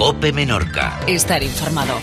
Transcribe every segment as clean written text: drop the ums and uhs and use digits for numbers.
COPE Menorca. Estar informado.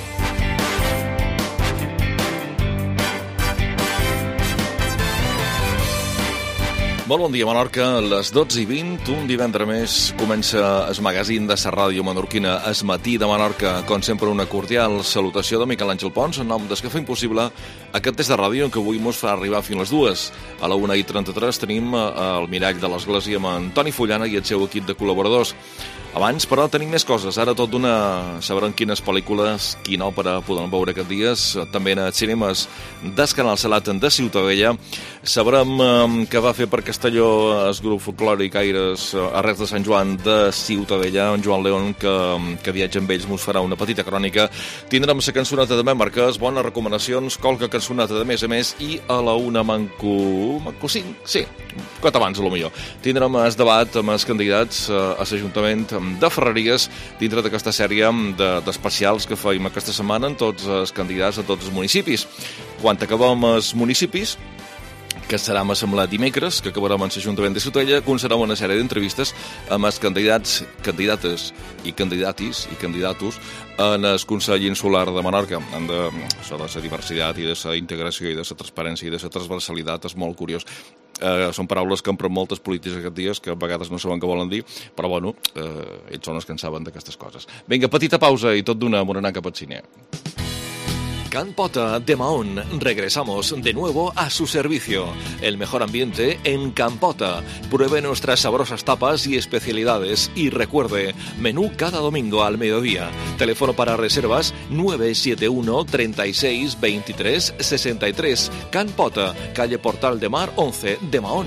Molt bon dia, Menorca. A les 12:20, un divendres més, comença el magazín de la ràdio menorquina, Es Matí de Menorca. Com sempre, una cordial salutació de Miquel Àngel Pons, en nom des que fa impossible aquest test de ràdio que avui mos fa arribar fins a les 2. A la 1:33 tenim el mirall de l'Església amb Antoni Fullana i el seu equip de col·laboradors. Abans, però, tenim més coses. Ara tot d'una sabrem quines pel·lícules, quina òpera podem veure aquests dies. També en els cinemes del Canal Salat de Ciutadella. Sabrem què va fer per Castelló el grup folclòric Aires Arrels de Sant Joan de Ciutadella. En Joan León, que viatja amb ells, mos farà una petita crònica. Tindrem la cançoneta de Menorques, bones recomanacions, qualque cançoneta de més a més, i a la 1 manco 5, sí, quart abans, a lo millor. Tindrem el debat amb els candidats a l'Ajuntament de Ferreries dintre d'aquesta sèrie d'especials que feim aquesta setmana en tots els candidats a tots els municipis. Quan acabem els municipis, que serà a l'Assemblea dimecres, que acabarem en l'Ajuntament de Ciutadella, concedirem una sèrie d'entrevistes amb els candidats, candidates i candidatis i candidatos en el Consell Insular de Menorca. Sobre la diversitat i de la integració i de la transparència i de la transversalitat és molt curiós. Són paraules que empren moltes polítics aquests dies, que a vegades no saben què volen dir, però bueno, ells són els que en saben d'aquestes coses. Vinga, petita pausa i tot d'una morena cap al cine. Can Pota de Mahón. Regresamos de nuevo a su servicio. El mejor ambiente en Can Pota. Pruebe nuestras sabrosas tapas y especialidades. Y recuerde, menú cada domingo al mediodía. Teléfono para reservas 971 36 23 63. Can Pota, calle Portal de Mar 11 de Mahón.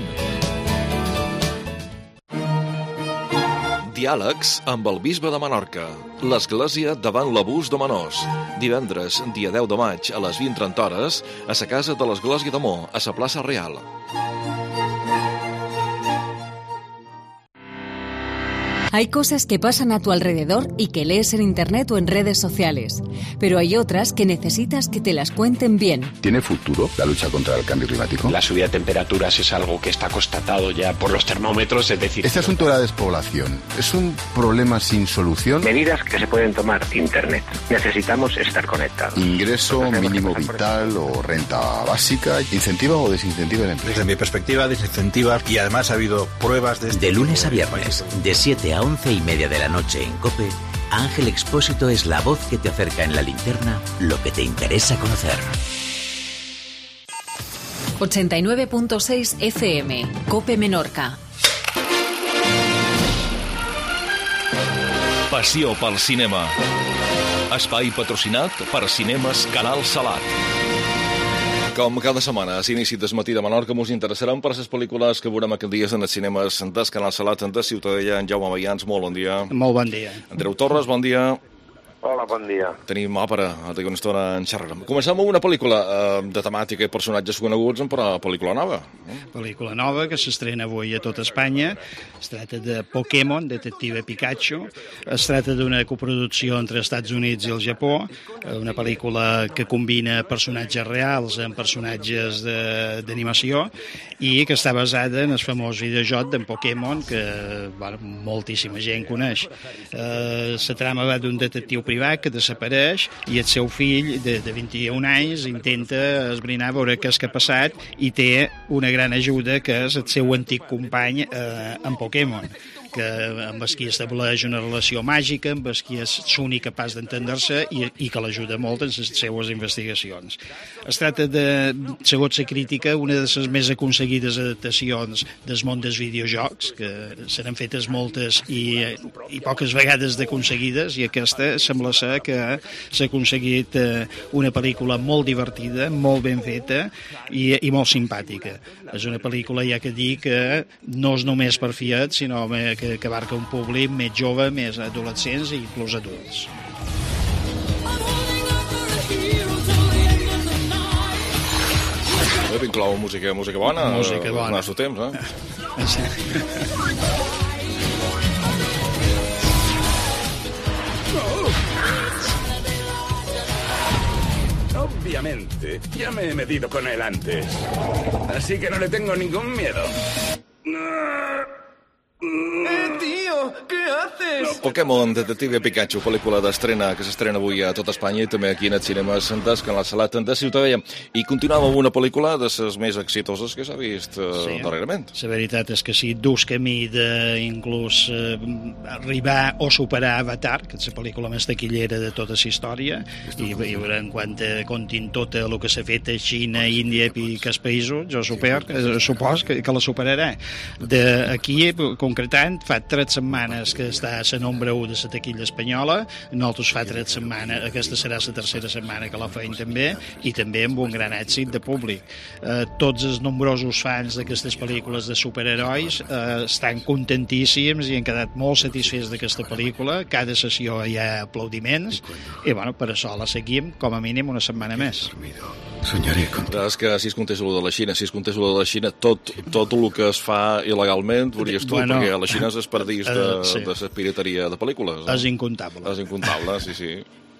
Diàlegs amb el bisbe de Menorca. L'Església davant l'abús de menors. Divendres, dia 10 de maig, a les 20:30, a la casa de l'Església d'Amor, a la plaça Real. Hay cosas que pasan a tu alrededor y que lees en internet o en redes sociales, pero hay otras que necesitas que te las cuenten bien. ¿Tiene futuro la lucha contra el cambio climático? La subida de temperaturas es algo que está constatado ya por los termómetros, es decir... Este asunto de la despoblación, ¿es un problema sin solución? Medidas que se pueden tomar. Internet. Necesitamos estar conectados. Ingreso mínimo vital o renta básica, ¿incentiva o desincentiva el empleo? Desde mi perspectiva, desincentiva, y además ha habido pruebas de... De lunes a viernes, de 7 a 11:30 de la noche en COPE, Ángel Expósito es la voz que te acerca en la linterna lo que te interesa conocer. 89.6 FM, COPE Menorca. Passió pel cinema. Espai patrocinat per Cinemes Canal Salat. Com cada setmana, a l'inici del matí de Menorca, mos interessaran per les pel·lícules que veurem aquests dies en els cinemes del Canal Salat de Ciutadella. En Jaume Maians, molt bon dia. Molt bon dia. Andreu Torres, bon dia. Hola, bon dia. Tenim òpera, d'aquí una estona en xerrarem. Comencem amb una pel·lícula de temàtica i personatges coneguts, però pel·lícula nova. Pel·lícula nova que s'estrena avui a tot Espanya. Es tracta de Pokémon, Detective Pikachu. Es tracta d'una coproducció entre els Estats Units i el Japó. Una pel·lícula que combina personatges reals amb personatges d'animació i que està basada en el famós videojoc d'en Pokémon que moltíssima gent coneix. La trama va d'un detectiu privat que desapareix i el seu fill de 21 anys intenta esbrinar a veure què és que ha passat i té una gran ajuda que és el seu antic company en Pokémon, amb el qui estableix una relació màgica, amb el qui és l'únic capaç d'entendre-se i que l'ajuda molt en les seues investigacions. Es tracta de, segons la crítica, una de les més aconseguides adaptacions del món dels videojocs, que se n'han fetes moltes i poques vegades d'aconseguides, i aquesta sembla ser que s'ha aconseguit una pel·lícula molt divertida, molt ben feta i molt simpàtica. És una pel·lícula, ja que dir, que no és només per fiats, sinó que abarca un públic més jove, més adolescents i inclús adults. Inclou música bona. Música bona. En el seu temps, Obviamente, ya me he medido con él antes. Así que no le tengo ningún miedo. ¡Tío! tío! ¿Qué haces? Pokémon Detective Pikachu, pel·lícula d'estrena que s'estrena avui a tot Espanya i també aquí en els cinemes del Canal Salat de Ciutadella. I continuava amb una pel·lícula de les més exitoses que s'ha vist darrerament. La veritat és que sí, dus camí d'inclús arribar o superar Avatar, que és la pel·lícula més taquillera de tota la història, i veurem quan comptin tot el que s'ha fet a Xina, Índia i aquests països, jo supos que la superarà. Aquí, concretant, fa 3 setmanes que està a la nombre 1 de la taquilla espanyola, nosaltres fa 3 setmanes, aquesta serà la tercera setmana que la feim també, i també amb un gran èxit de públic. Tots els nombrosos fans d'aquestes pel·lícules de superherois estan contentíssims i han quedat molt satisfets d'aquesta pel·lícula. Cada sessió hi ha aplaudiments i per això la seguim com a mínim una setmana més. Soñaré con... És que si es comptés lo de la Xina, tot el que es fa il·legalment, veuries tu, perquè a la Xina és el paradís de la pirateria de pel·lícules. És incontable. És incontable, sí.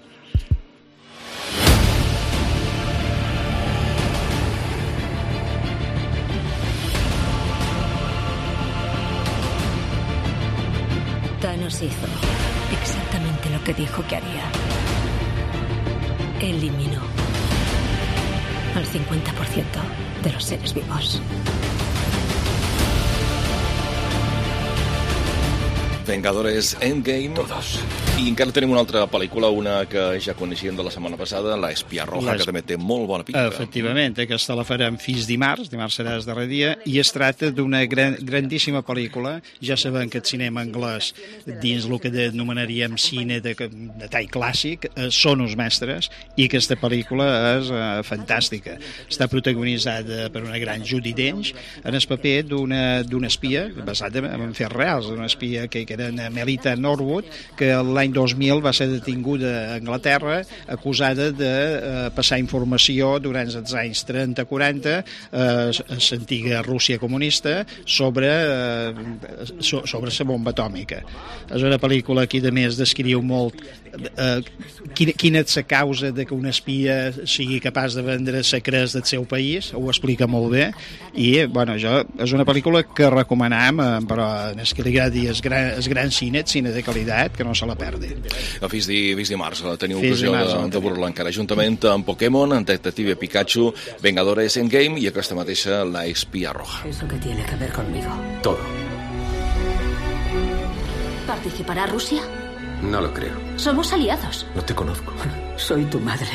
Thanos hizo exactamente lo que dijo que haría. Eliminó al 50% de los seres vivos. Vengadores Endgame. Todos. I encara tenim una altra pel·lícula, una que ja coneixíem de la setmana passada, La espia roja, que també té molt bona pinta. Efectivament, aquesta la farem fins dimarts serà el darrer dia, i es tracta d'una grandíssima pel·lícula. Ja sabem que el cinema anglès, dins el que anomenaríem cine de tall clàssic, són els mestres, i aquesta pel·lícula és fantàstica. Està protagonitzada per una gran Judi Dench en el paper d'una espia, basat en fets reals, d'una espia que era Melita Norwood, que l'any 2000 va ser detinguda a Anglaterra acusada de passar informació durant els anys 30-40 a l'antiga Rússia comunista sobre la bomba atòmica. És una pel·lícula que, a més, descriu molt quina és la causa de que un espia sigui capaç de vendre secrets del seu país, ho explica molt bé, i és una pel·lícula que recomanem, però en el que li agradi el gran cine de qualitat, que no se la perdi. Fins dimarts teniu ocasió de veure-la encara, juntament amb Pokémon, amb Detective Pikachu, Vengadores Endgame i aquesta mateixa La espia roja. ¿Eso qué tiene que ver conmigo? Todo. ¿Participará Rusia? No lo creo. Somos aliados. No te conozco. Soy tu madre.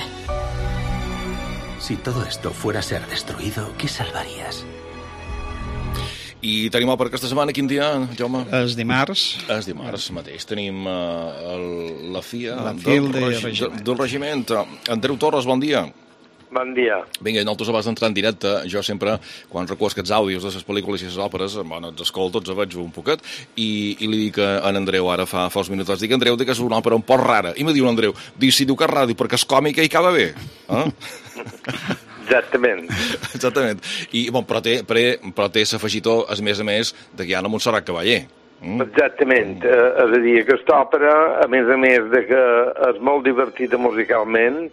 Si todo esto fuera a ser destruido, ¿qué salvarías? I tenim per aquesta setmana, quin dia, Jaume? És dimarts. És dimarts mateix. Tenim la FIA del regiment. Andreu Torres, bon dia. Bon dia. Vinga, nosaltres abans d'entrar en directe, jo sempre, quan recuo aquests àudios de les pel·lícules i les òperes, els escolto, els veig un poquet, i li dic a en Andreu, ara fa uns minuts, dic, Andreu, que és una òpera un poc rara. I me diu l'Andreu, si diu que és ràdio perquè és còmica i acaba bé. Exactament. Però té l'afegitó, a més, de que hi ha la Montserrat Cavaller. Exactament. És a dir, aquesta òpera, a més de que és molt divertida musicalment,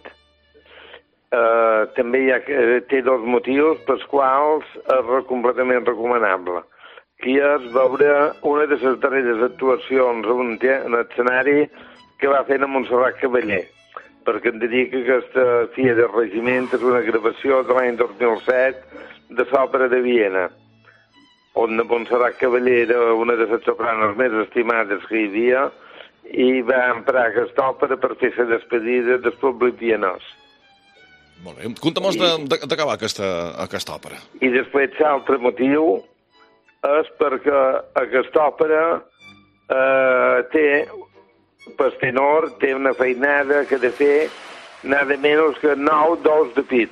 també té 2 motius pels quals és completament recomanable. Que és veure una de les darreres actuacions en l'escenari que va fer a Montserrat Cavaller, perquè hem de dir que aquesta FIA del regiment és una gravació de l'any 2007 de l'òpera de Viena, on Montserrat Cavaller era una de les sopranos més estimades que hi havia i va emprar aquesta òpera per fer la despedida del públic vienès. Molt bé. Conta'm d'acabar aquesta òpera. I després l'altre motiu és perquè aquesta òpera per tenor té una feinada que ha de fer nada menys que 9 dos de pit.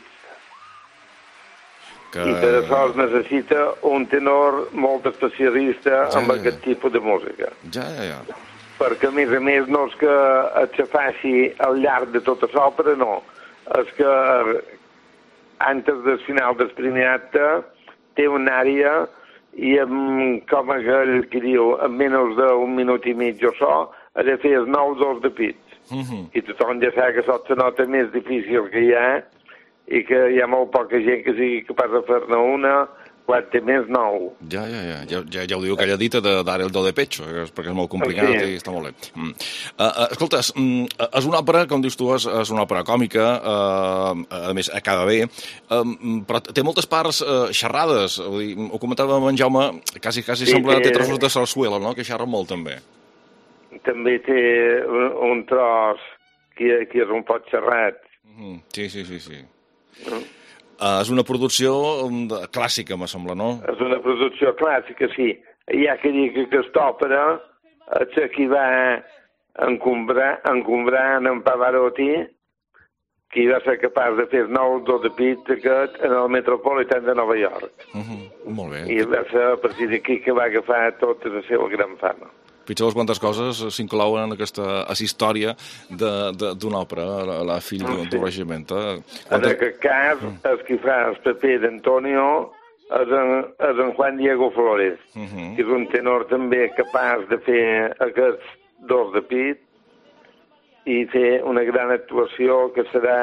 I per això es necessita un tenor molt especialista en aquest tipus de música. Ja. Perquè, a més, no és que et se faci al llarg de tota l'òpera, no. És que antes del final del primer acte té una àrea i com aquell que diu en menys d'un minut i mig o so ha de fer els 9 dos de pit. I tothom ja sap que això és la nota més difícil que hi ha i que hi ha molt poca gent que sigui capaç de fer-ne una quan té més nou. Ja ho diu aquella dita de dar el do de pecho, perquè és molt complicat i està molt bé. Escolta, és una òpera, com dius tu, és una òpera còmica, a més, acaba bé, però té moltes parts xerrades. Ho comentava amb en Jaume, quasi sembla que té trossos de sarsuela, no?, que xerren molt també. També té un tros que és un poc xerrat. Sí. És una producció clàssica, me sembla, no? És una producció clàssica, sí. Hi ha que dir que aquesta òpera és qui va encombrar en Pavarotti, qui va ser capaç de fer el nou do de pit aquest en el Metropolitan de Nova York. Molt bé. I va ser a partir d'aquí que va agafar tota la seva gran fama. Pitjor quantes coses s'inclouen en aquesta història d'una òpera, la fill d'un regiment. En aquest cas, el que fa el paper d'Antonio és en Juan Diego Flores, que és un tenor també capaç de fer aquests dos de pit i fer una gran actuació que serà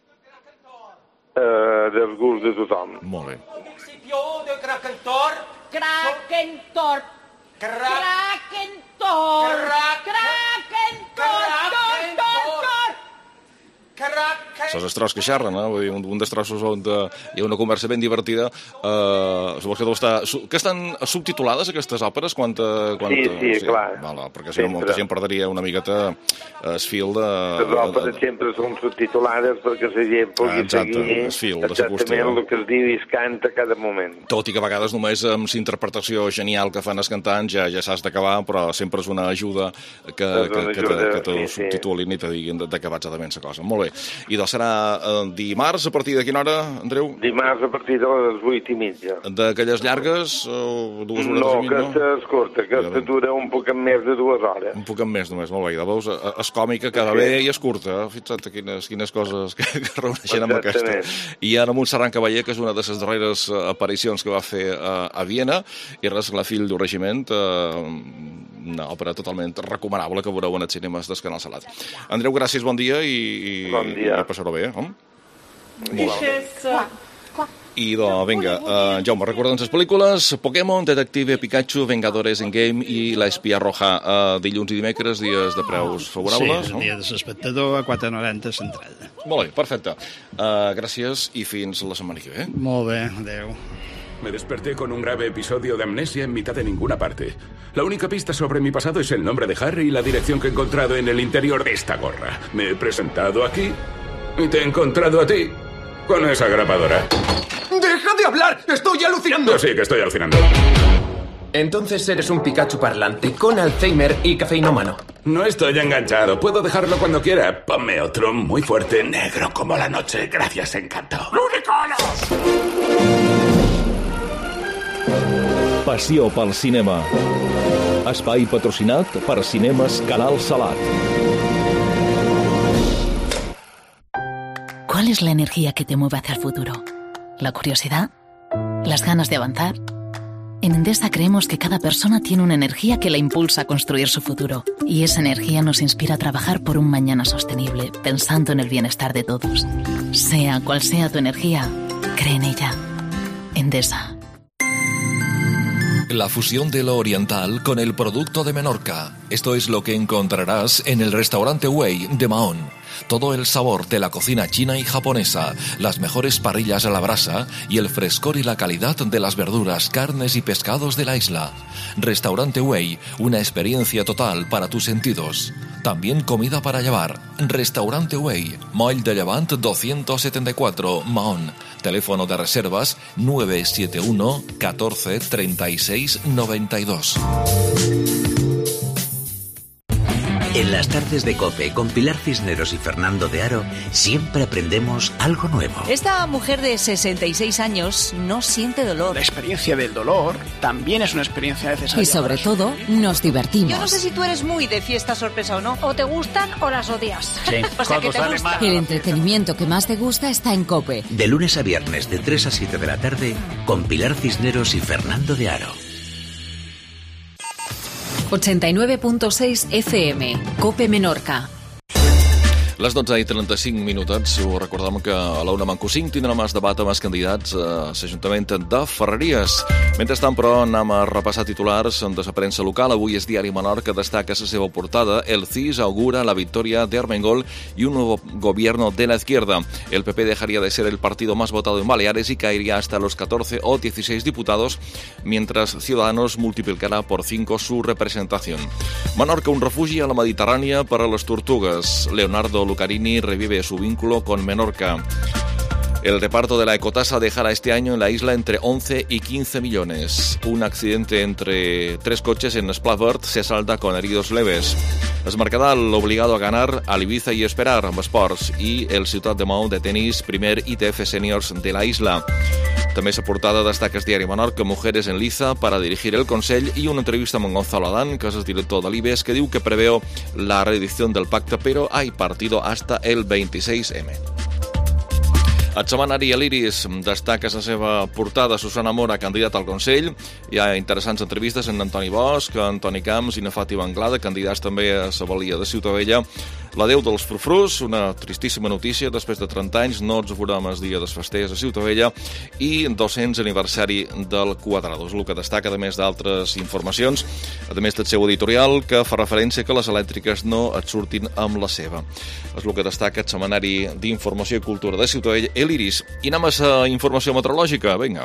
del gust de tothom. Molt bé. Són els tros que xerren, vull dir, un dels trossos on hi ha una conversa ben divertida. Que estan subtitulades, aquestes òperes? Sí, clar. Perquè si no, molta gent perdria una miqueta el fil de... Les òperes sempre són subtitulades perquè la gent pugui seguir exactament el que es diu i es canta a cada moment. Tot i que a vegades només amb la interpretació genial que fan els cantants ja s'has d'acabar, però sempre és una ajuda que te subtitulin i te diguin de què va exactament la cosa. Molt bé. I doncs serà dimarts, a partir de quina hora, Andreu? Dimarts a partir de les 8:30. D'aquelles llargues, 2 hores i mig, no? Aquesta és curta, aquesta dura un poc més de 2 hores. Un poc més només, molt bé. De veus, és còmica, queda bé i és curta. Fixa't quines coses que reuneixen amb aquesta. I ara Montserrat Cavaller, que és una de les darreres aparicions que va fer a Viena, i res, la fill d'un regiment, una òpera totalment recomanable que veureu en els cinemes del Canal Salat. Andreu, gràcies, bon dia i passareu bé, I vinga, Jaume, recorda'ns les pel·lícules: Pokémon, Detective Pikachu, Vengadores Endgame i La espia roja. Dilluns i dimecres, dies de preus favorables. Sí, el dia de l'espectador a 4,90 l'entrada. Molt bé, perfecte. Gràcies i fins la setmana que ve. Molt bé, adeu. Me desperté con un grave episodio de amnesia en mitad de ninguna parte. La única pista sobre mi pasado es el nombre de Harry y la dirección que he encontrado en el interior de esta gorra. Me he presentado aquí y te he encontrado a ti con esa grapadora. ¡Deja de hablar! ¡Estoy alucinando! Sí, que estoy alucinando. Entonces eres un Pikachu parlante con Alzheimer y cafeinómano. No estoy enganchado. Puedo dejarlo cuando quiera. Ponme otro muy fuerte, negro como la noche. Gracias, encanto. ¡Ludicolos! Passió pel cinema. Espai patrocinat per Cinemes Canal Salat. ¿Cuál es la energía que te mueve hacia el futuro? ¿La curiosidad? ¿Las ganas de avanzar? En Endesa creemos que cada persona tiene una energía que la impulsa a construir su futuro. Y esa energía nos inspira a trabajar por un mañana sostenible, pensando en el bienestar de todos. Sea cual sea tu energía, cree en ella. Endesa. La fusión de lo oriental con el producto de Menorca. Esto es lo que encontrarás en el restaurante Wei de Mahón. Todo el sabor de la cocina china y japonesa, las mejores parrillas a la brasa y el frescor y la calidad de las verduras, carnes y pescados de la isla. Restaurante Wei, una experiencia total para tus sentidos. También comida para llevar. Restaurante Wei, Moll de Llevant 274, Mahón. Teléfono de reservas 971 14 36 92. En las tardes de COPE con Pilar Cisneros y Fernando de Aro siempre aprendemos algo nuevo. Esta mujer de 66 años no siente dolor. La experiencia del dolor también es una experiencia necesaria. Y sobre todo, nos divertimos. Yo no sé si tú eres muy de fiesta sorpresa o no. O te gustan o las odias. Sí. O sea, que te gusta. El entretenimiento que más te gusta está en COPE. De lunes a viernes de 3 a 7 de la tarde con Pilar Cisneros y Fernando de Aro. 89.6 FM, COPE Menorca. Les 12:35 minutets. Ho recordem que a la 1:05 tindrem el debat amb els candidats a l'Ajuntament de Ferreries. Mentrestant, però, anem a repassar titulars de la premsa local. Avui és Diari Menorca destaca a la seva portada: el CIS augura la victoria de Armengol y un nuevo gobierno de la izquierda. El PP dejaría de ser el partido más votado en Baleares y caería hasta los 14 o 16 diputados, mientras Ciudadanos multiplicará por 5 su representación. Menorca, un refugi a la Mediterránea para las tortugas. Leonardo Lucarini revive su vínculo con Menorca. El reparto de la ecotasa dejará este año en la isla entre 11 y 15 millones. Un accidente entre 3 coches en Splavert se salda con heridos leves. Es Mercadal obligado a ganar al Ibiza y esperar amb esports. I el Ciutat de Maó de tenis, primer ITF Seniors de la isla. També a portada destaca el Diari Menorca: mujeres en liza para dirigir el Consell, y una entrevista amb Gonzalo Adán, que és el director de l'IBES, que diu que preveu la reedición del pacte, pero hay partido hasta el 26M. El setmanari l'Iris destaca a la seva portada Susana Mora, candidata al Consell. Hi ha interessants entrevistes en Antoni Bosch, Antoni Camps i Fàtima Anglada, candidats també a la Balia de Ciutadella. L'adeu dels frufrus, una tristíssima notícia: després de 30 anys no ens veurem el dia dels festers a Ciutadella, i 200 aniversari del Quadrado. És el que destaca, a més d'altres informacions, a més del seu editorial, que fa referència que les elèctriques no et surtin amb la seva. És el que destaca el setmanari d'Informació i Cultura de Ciutadella, l'Iris. I anem a la informació meteorològica. Vinga.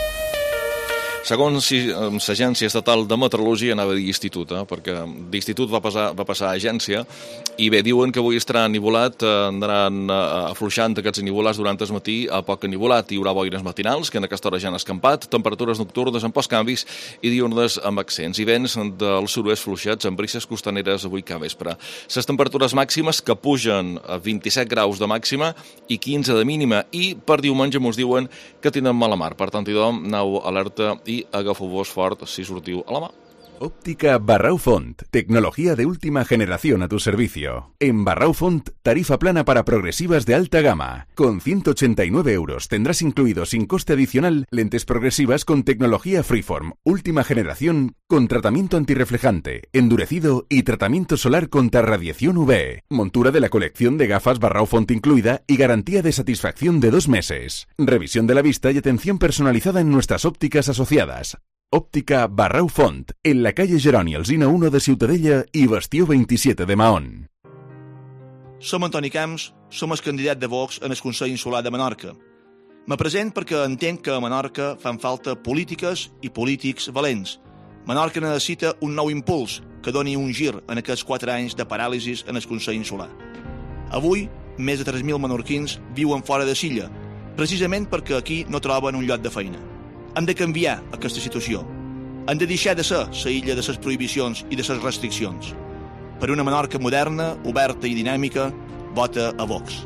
Segons l'Agència Estatal de Meteorologia, anava a dir institut, perquè d'institut va passar a agència, i bé, diuen que avui estarà nivolat, andaran afluixant aquests nivolats durant el matí a poc nivolat. Hi haurà boires matinals, que en aquesta hora ja han escampat, temperatures nocturnes amb pocs canvis i diurnes amb accents, i vents del sud-oest fluixats amb brises costaneres avui cap vespre. Les temperatures màximes que pugen a 27 graus de màxima i 15 de mínima, i per diumenge ens diuen que tenen mala mar. Per tant, aneu alerta i agafeu-vos fort si sortiu a la mà. Óptica Barrau Font, tecnología de última generación a tu servicio. En Barrau Font, tarifa plana para progresivas de alta gama. Con 189 euros tendrás incluido sin coste adicional lentes progresivas con tecnología Freeform, última generación, con tratamiento antirreflejante, endurecido y tratamiento solar contra radiación UV. Montura de la colección de gafas Barrau Font incluida y garantía de satisfacción de 2 meses. Revisión de la vista y atención personalizada en nuestras ópticas asociadas. Òptica Barrau Font, en la calle Jeroni Alsina 1 de Ciutadella i Bastió 27 de Mahón. Som Antoni Camps, som el candidat de Vox en el Consell Insular de Menorca. Me present perquè entenc que a Menorca fan falta polítiques i polítics valents. Menorca necessita un nou impuls que doni un gir en aquests 4 anys de paràlisis en el Consell Insular. Avui, més de 3.000 menorquins viuen fora de Silla, precisament perquè aquí no troben un lloc de feina. Hem de canviar aquesta situació. Hem de deixar de ser la illa de les prohibicions i de les restriccions. Per una Menorca moderna, oberta i dinàmica, vota a Vox.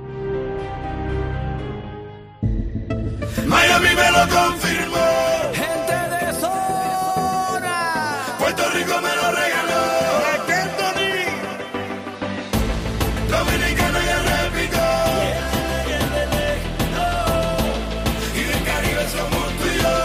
Miami me lo confirmó. Gente de zona. Puerto Rico me lo regaló. Dominicana ya repito. Y del Caribe somos tú y yo.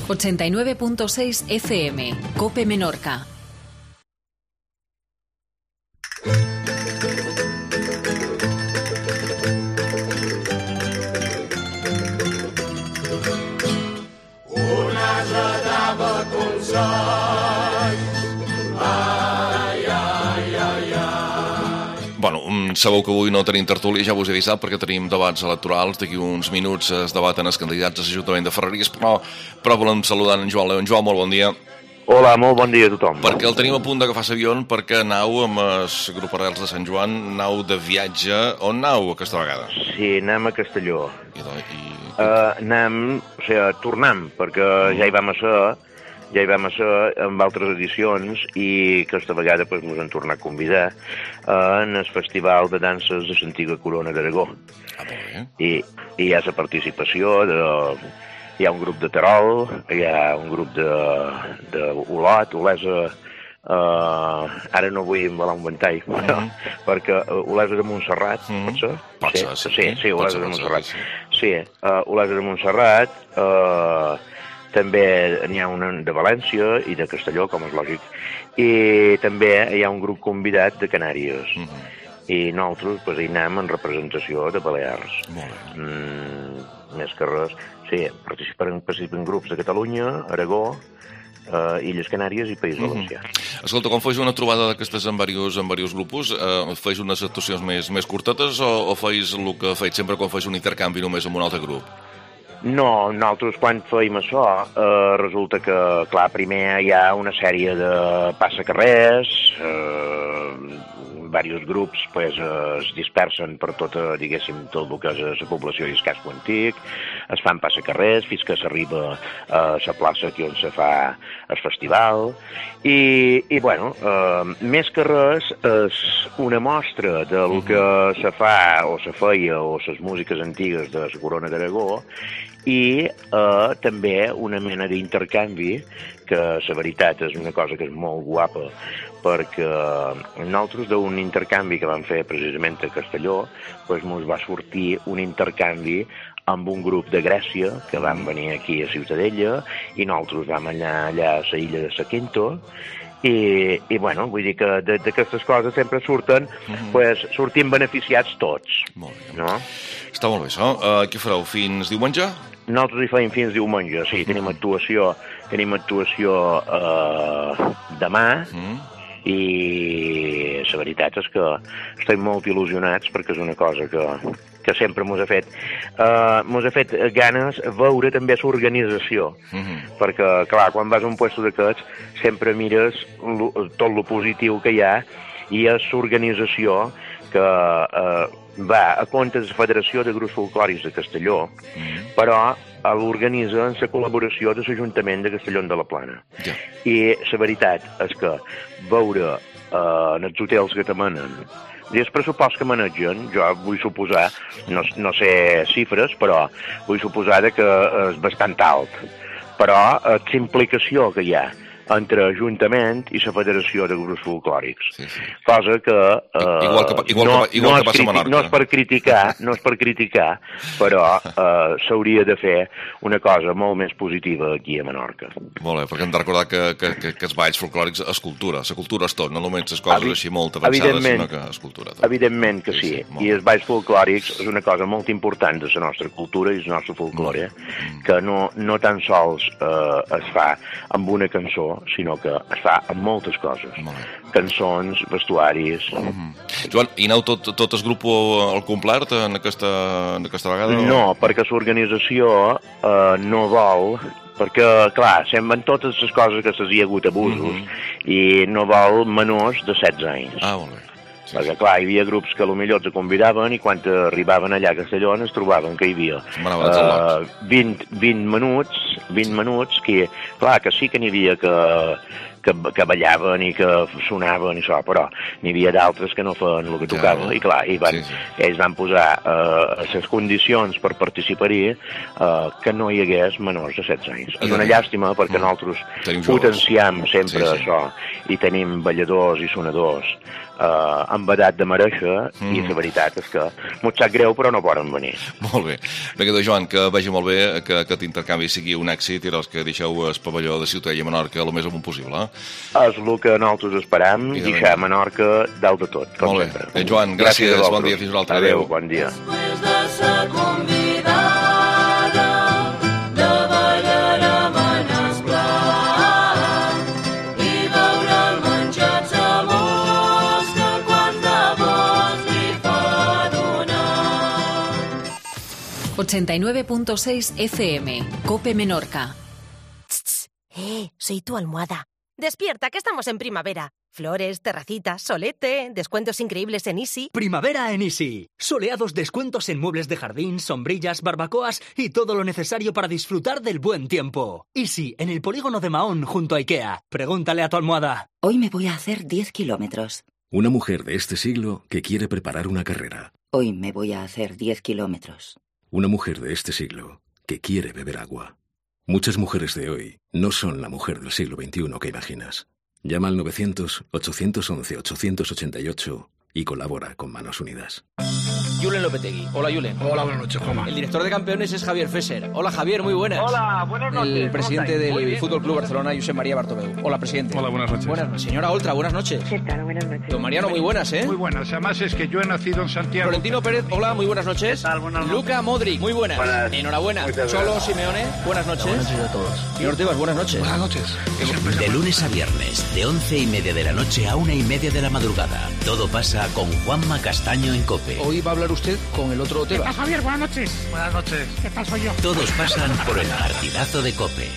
89.6 FM, COPE Menorca. Bueno, sabeu que avui no tenim tertúlia, ja us he avisat, perquè tenim debats electorals. D'aquí uns minuts es debaten els candidats a l'Ajuntament de Ferreries, però volem saludar en Joan León. Joan, molt bon dia. Hola, molt bon dia a tothom. Perquè el tenim a punt d'agafar l'avió, perquè anau amb el grup Arrels de Sant Joan, anau de viatge. On anau aquesta vegada? Sí, anem a Castelló. Tornem, perquè ja hi vam ser en altres edicions i aquesta vegada ens han tornat a convidar en el Festival de Danses de l'Antiga Corona d'Aragó. I hi ha la participació hi ha un grup de Terol, hi ha un grup d'Olot, Olesa, ara no vull embalar un ventall, perquè Olesa de Montserrat, pot ser? Pot ser, sí. Sí, Olesa de Montserrat. Sí, Olesa de Montserrat, també n'hi ha un de València i de Castelló, com és lògic, i també hi ha un grup convidat de Canàries. I nosaltres hi anem en representació de Balears. Més que res, sí, participen grups de Catalunya, Aragó, Illes Canàries i País Valencià. Escolta, quan feu una trobada d'aquestes en diversos grupos, feis unes actuacions més curtetes o feis el que feis sempre quan feis un intercanvi només amb un altre grup? No, nosaltres quan feim això resulta que, clar, primer hi ha una sèrie de passacarrers, diversos grups es dispersen per tot el que és la població i el casco antic, es fan passacarrers fins que s'arriba a la plaça on se fa el festival i bueno, més que res és una mostra del que se fa o se feia o les músiques antigues de la Corona d'Aragó i també una mena d'intercanvi que la veritat és una cosa que és molt guapa perquè nosaltres d'un intercanvi que vam fer precisament a Castelló ens va sortir un intercanvi amb un grup de Grècia que van venir aquí a Ciutadella i nosaltres vam anar allà a la illa de Saquento i bueno, vull dir que d'aquestes coses sempre sortim beneficiats tots. Molt bé. No? Està molt bé, això. Què fareu? Fins diumenge? Nosaltres hi feim fins diumenge, sí. Tenim actuació demà i la veritat és que estem molt il·lusionats perquè és una cosa que sempre mos ha fet ganes veure també l'organització, perquè, clar, quan vas a un puesto d'aquests sempre mires tot lo positiu que hi ha i és l'organització que va a compte de la Federació de Grups Folclòrics de Castelló, però l'organitza en la col·laboració de l'Ajuntament de Castelló de la Plana. I la veritat és que veure en els hotels que te menen i el pressupost que manegen, jo vull suposar, no sé xifres, però vull suposar que és bastant alt. Però la implicació que hi ha entre Ajuntament i la Federació de Grups Folclòrics. Cosa que no és per criticar, però s'hauria de fer una cosa molt més positiva aquí a Menorca. Molt bé, perquè hem de recordar que els balls folclòrics és cultura. La cultura és tot, no només les coses així molt avançades, sinó que és cultura. Evidentment que sí. I els balls folclòrics és una cosa molt important de la nostra cultura i del nostre folklore, que no tan sols es fa amb una cançó, sinó que es fa amb moltes coses. Cançons, vestuaris... Joan, i aneu tot el grup al complet en aquesta vegada? No, perquè l'organització no vol... Perquè, clar, semblen totes les coses que s'hi ha hagut abusos i no vol menors de 16 anys. Ah, molt bé. Perquè, clar, hi havia grups que potser els convidaven i quan arribaven allà a Castelló es trobaven que hi havia 20 minuts que, clar, que sí que n'hi havia que ballaven i que sonaven i això, però n'hi havia d'altres que no feien el que tocava i, clar, ells van posar les condicions per participar-hi que no hi hagués menors de 16 anys. És una llàstima perquè nosaltres potenciam sempre això i tenim balladors i sonadors amb edat de mereixer i la veritat és que m'ho sap greu però no poden venir. Molt bé. Bé, Joan, que vagi molt bé, que aquest intercanvi sigui un èxit i dels que deixeu el pavelló de Ciutadella i Menorca el més amunt possible. És el que nosaltres esperam, deixar Menorca dalt de tot, com sempre. Joan, gràcies, bon dia, fins l'altre. Adéu, bon dia. Després de ser convidada, davallarem en el plat i veure el menjar sabors que quan de bons li fa donar. 89.6 FM, Cope Menorca. Soy tu almohada. Despierta, que estamos en primavera. Flores, terracitas, solete, descuentos increíbles en Easy. Primavera en Easy. Soleados descuentos en muebles de jardín, sombrillas, barbacoas y todo lo necesario para disfrutar del buen tiempo. Easy, en el polígono de Mahón, junto a Ikea. Pregúntale a tu almohada. Hoy me voy a hacer 10 kilómetros. Una mujer de este siglo que quiere preparar una carrera. Hoy me voy a hacer 10 kilómetros. Una mujer de este siglo que quiere beber agua. Muchas mujeres de hoy no son la mujer del siglo XXI que imaginas. Llama al 900-811-888 y colabora con Manos Unidas. Julen Lopetegui. Hola, Julen. Hola, buenas noches, Juanma. El director de campeones es Javier Fesser. Hola, Javier, muy buenas. Hola, buenas noches. El presidente del Fútbol Club Barcelona, Josep María Bartomeu. Hola, presidente. Hola, buenas noches. Buenas noches. Señora Oltra, buenas noches. ¿Qué tal? Buenas noches. Don Mariano, muy buenas, ¿eh? Muy buenas. Además es que yo he nacido en Santiago. Florentino Pérez, hola, muy buenas noches. ¿Qué tal? Buenas noches. Luka Modric, muy buenas. Enhorabuena. Cholo Simeone, buenas noches. Buenas noches a todos. Señor Tebas, buenas noches. Buenas noches. De lunes a viernes, de 11:30 de la noche a 1:30 de la madrugada. Todo pasa con Juanma Castaño en COPE. Hoy va a hablar usted con el otro ¿Qué tal, Tebas. Javier? Buenas noches. Buenas noches. ¿Qué tal soy yo? Todos pasan por el partidazo de COPE.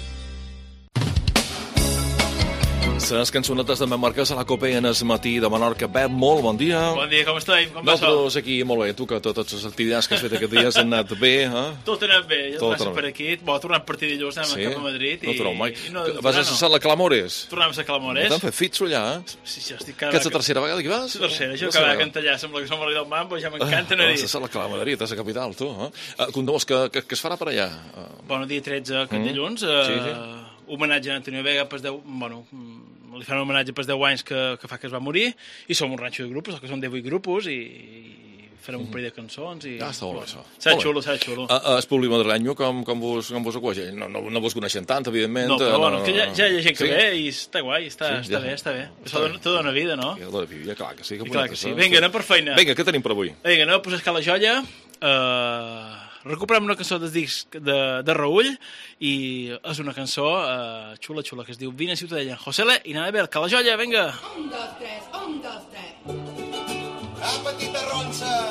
Les cançonetes de Menorca a la COPE en el matí de Menorca. Pep, molt bon dia. Bon dia, com estem? Com va això? Nosaltres aquí, molt bé. Tu, que totes les activitats que has fet aquests dies han anat bé, eh? Tot ha anat bé. Ja Tot vas ha anat per aquí. Bo, tornem a partir dilluns, anem Sí? cap a Madrid. No torneu mai. No, Vas a la Clamores? Tornem a Clamores. T'han fet fitxo allà, eh? Sí, sí, estic cada... Que és la tercera vegada que vas? La tercera, això que va a cantar allà. Sembla que som a del Mambo, ja m'encanta anar-hi. Vas a la Clamores, és la capital, tu, eh? Conta'm, què es farà per allà? Bueno, dia 13, aquest dilluns. Homenatge a Antonio Vega, per 10... Bueno, li fan un homenatge per 10 anys que fa que es va morir, i som un ranxo de grupos, que són 18 grupos, i farem un parell de cançons. I... Ah, està molt bé, això. Serà xulo, serà xulo. El públic madrilenyo, com vos acueix? No vos coneixen tant, evidentment. No, però bueno, que ja hi ha gent que ve i està guai, està bé. Això dona vida, no? Dona vida, clar que sí. Clar que sí. Vinga, anem per feina. Vinga, què tenim per avui? Vinga, anem a posar escala joia. Recuperem una cançó del disc de Raül i és una cançó xula que es diu Vine a Ciutadella en Josele i anem a veure Cala Joia, vinga. 1, 2, 3, 1, 2, 3. La petita ronça.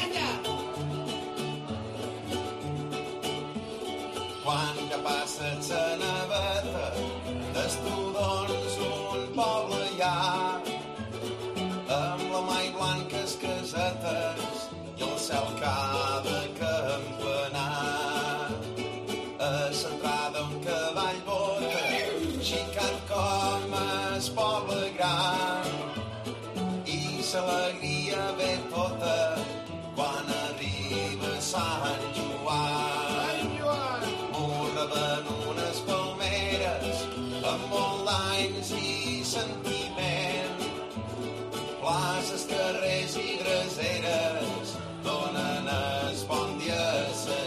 Quan que passes la naveta d'Estudons un poble allà amb la mai blanques casetes i el cel cada campanar. A l'entrada un cavall bota, xicant com es poble gran. I l'alegria ve tota quan arriba Sant Joan. Morraven unes palmeres amb molt d'anys i sentiment. Places, carrers i draceres donen es bon dia a sa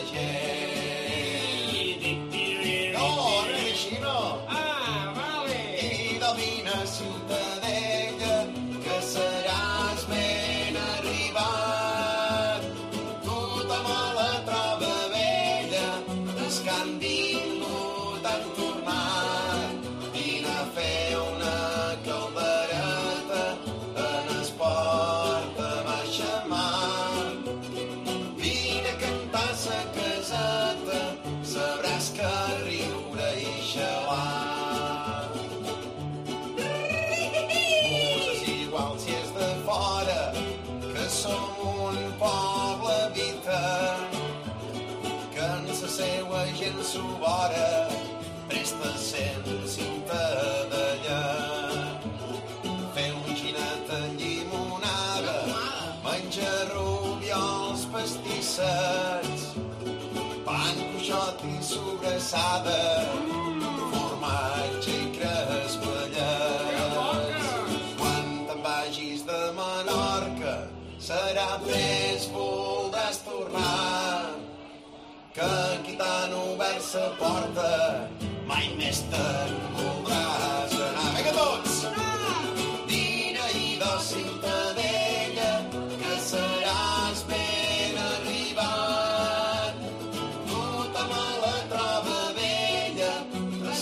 gent. No, no és així, no. Ah, vale. I de Vine a Ciutadella, que seràs ben arribat. Tothom a la troba vella, els que han vingut han tornat. Vine a fer una caldereta en es port de Baixamar. Vine a cantar sa caseta, sabràs que riure i xalar.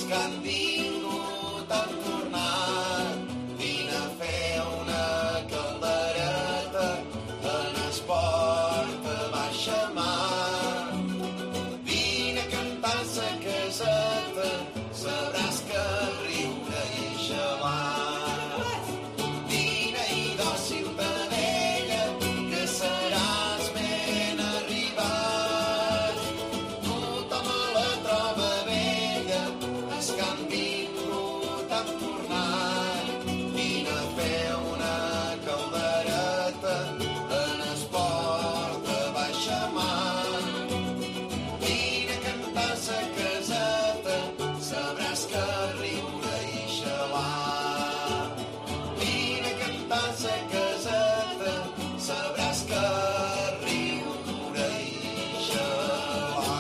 que han vingut han tornat. Vine a fer una caldereta en esport a baixa mar. Vine a cantar sa caseta, sabràs que riure i gelar. Vine i dòcil Ciutadella, que seràs ben arribat. Tothom a la troba vella, els que han vingut han tornat. Vine a fer una caldereta en esport a baixa mar. Vine a cantar sa caseta, sabràs que riure i xalar. Vine a cantar sa caseta, sabràs que riure i xalar.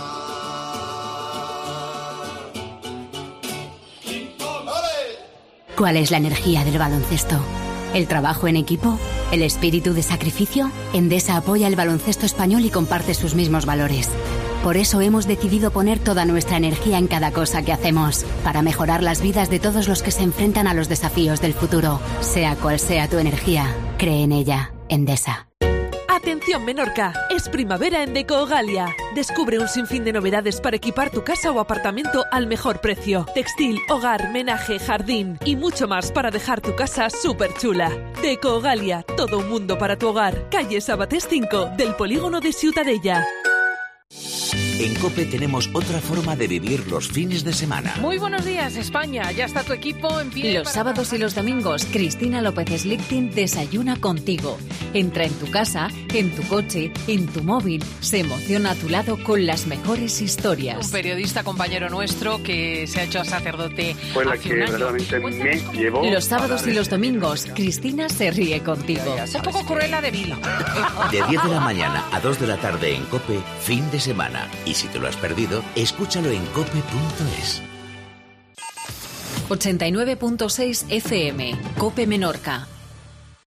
¿Cuál es la energía del baloncesto? ¿El trabajo en equipo? ¿El espíritu de sacrificio? Endesa apoya el baloncesto español y comparte sus mismos valores. Por eso hemos decidido poner toda nuestra energía en cada cosa que hacemos, para mejorar las vidas de todos los que se enfrentan a los desafíos del futuro. Sea cual sea tu energía, cree en ella. Endesa. Atención Menorca, es primavera en Decogalia. Descubre un sinfín de novedades para equipar tu casa o apartamento al mejor precio. Textil, hogar, menaje, jardín y mucho más para dejar tu casa súper chula. Decogalia, todo un mundo para tu hogar. Calle Sabatés 5, del polígono de Ciutadella. En COPE tenemos otra forma de vivir los fines de semana. Muy buenos días, España. Ya está tu equipo en pie. Los sábados y los domingos, Cristina López Slichting desayuna contigo. Entra en tu casa, en tu coche, en tu móvil. Se emociona a tu lado con las mejores historias. Un periodista compañero nuestro que se ha hecho sacerdote fue la hace que un año. verdaderamente me llevó. Los sábados y los domingos, Cristina se ríe contigo. Es un poco Cruella de Vil. De 10 de la mañana a 2 de la tarde en COPE, fin de semana. Y si te lo has perdido, escúchalo en cope.es. 89.6 FM, COPE Menorca.